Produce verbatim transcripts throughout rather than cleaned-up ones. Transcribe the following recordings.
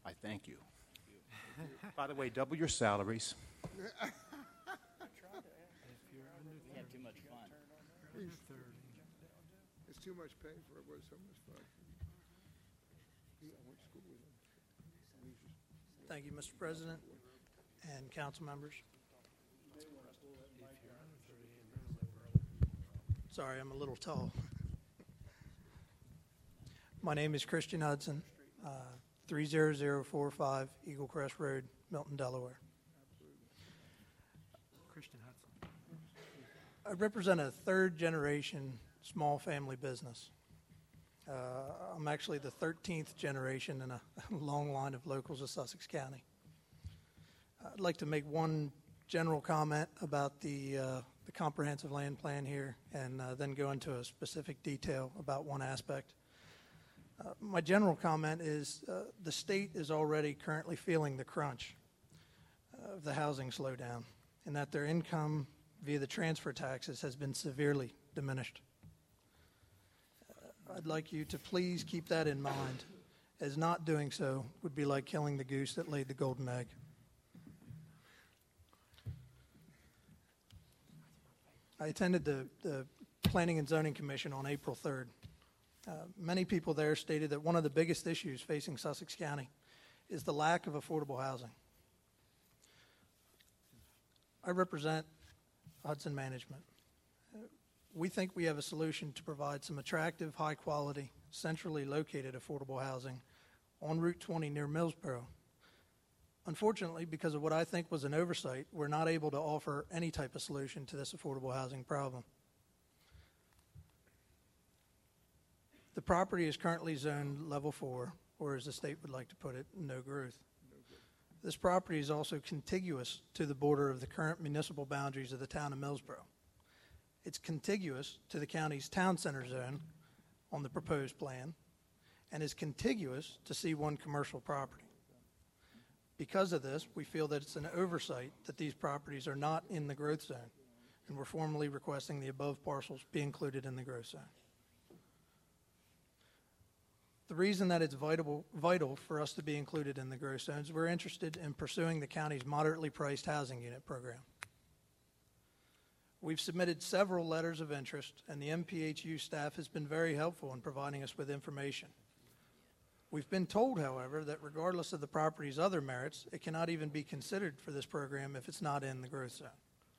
I thank you. By the way, double your salaries. We had too much fun. It's too much pay for it, was so much fun. I went to school with him. Thank you, Mister President and council members. Sorry, I'm a little tall. My name is Christian Hudson, uh, three zero zero four five Eagle Crest Road, Milton, Delaware. Christian Hudson. I represent a third-generation small family business. Uh, I'm actually the thirteenth generation in a long line of locals of Sussex County. I'd like to make one general comment about the, uh, the comprehensive land plan here and uh, then go into a specific detail about one aspect. Uh, my general comment is uh, the state is already currently feeling the crunch of the housing slowdown and that their income via the transfer taxes has been severely diminished. Uh, I'd like you to please keep that in mind, as not doing so would be like killing the goose that laid the golden egg. I attended the, the Planning and Zoning Commission on April third. Uh, many people there stated that one of the biggest issues facing Sussex County is the lack of affordable housing. I represent Hudson Management. Uh, we think we have a solution to provide some attractive, high-quality, centrally located affordable housing on Route twenty near Millsboro. Unfortunately, because of what I think was an oversight, we're not able to offer any type of solution to this affordable housing problem. The property is currently zoned level four, or as the state would like to put it, no growth. This property is also contiguous to the border of the current municipal boundaries of the town of Millsboro. It's contiguous to the county's town center zone on the proposed plan and is contiguous to C one commercial property. Because of this, we feel that it's an oversight that these properties are not in the growth zone, and we're formally requesting the above parcels be included in the growth zone. The reason that it's vital, vital for us to be included in the growth zones, we're interested in pursuing the county's moderately priced housing unit program. We've submitted several letters of interest, and the M P H U staff has been very helpful in providing us with information. We've been told, however, that regardless of the property's other merits, it cannot even be considered for this program if it's not in the growth zone.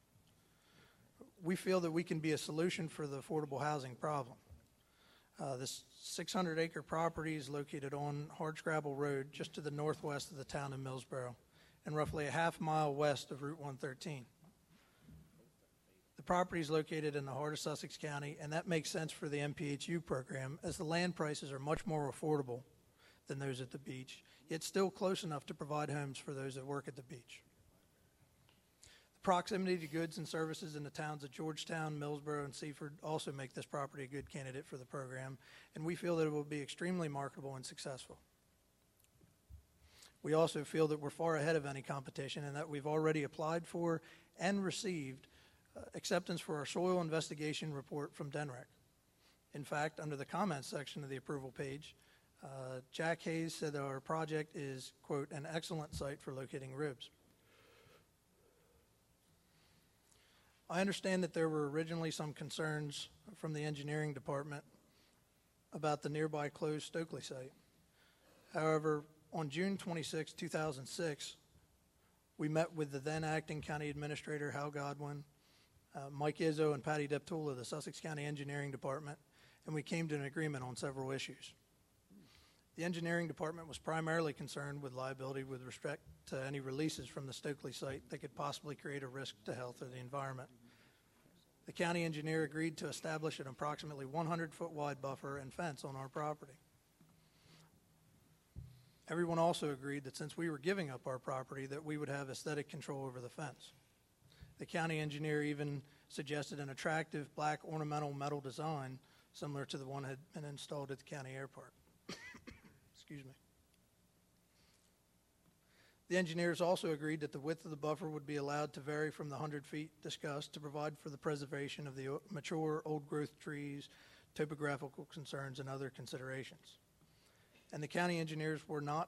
We feel that we can be a solution for the affordable housing problem. Uh, this six hundred acre property is located on Hardscrabble Road, just to the northwest of the town of Millsboro, and roughly a half mile west of Route one thirteen. The property is located in the heart of Sussex County, and that makes sense for the M P H U program, as the land prices are much more affordable than those at the beach, yet still close enough to provide homes for those that work at the beach. The proximity to goods and services in the towns of Georgetown, Millsboro, and Seaford also make this property a good candidate for the program, and we feel that it will be extremely marketable and successful. We also feel that we're far ahead of any competition and that we've already applied for and received uh, acceptance for our soil investigation report from D N R E C. In fact, under the comments section of the approval page, Uh, Jack Hayes said that our project is, quote, an excellent site for locating ribs. I understand that there were originally some concerns from the engineering department about the nearby closed Stokely site. However, on June twenty-sixth, two thousand six, we met with the then acting county administrator, Hal Godwin, uh, Mike Izzo, and Patty Deptula of the Sussex County Engineering Department, and we came to an agreement on several issues. The engineering department was primarily concerned with liability with respect to any releases from the Stokely site that could possibly create a risk to health or the environment. The county engineer agreed to establish an approximately one hundred foot wide buffer and fence on our property. Everyone also agreed that since we were giving up our property, that we would have aesthetic control over the fence. The county engineer even suggested an attractive black ornamental metal design similar to the one that had been installed at the county airport. Excuse me. The engineers also agreed that the width of the buffer would be allowed to vary from the one hundred feet discussed to provide for the preservation of the mature, old-growth trees, topographical concerns, and other considerations. And the county engineers were not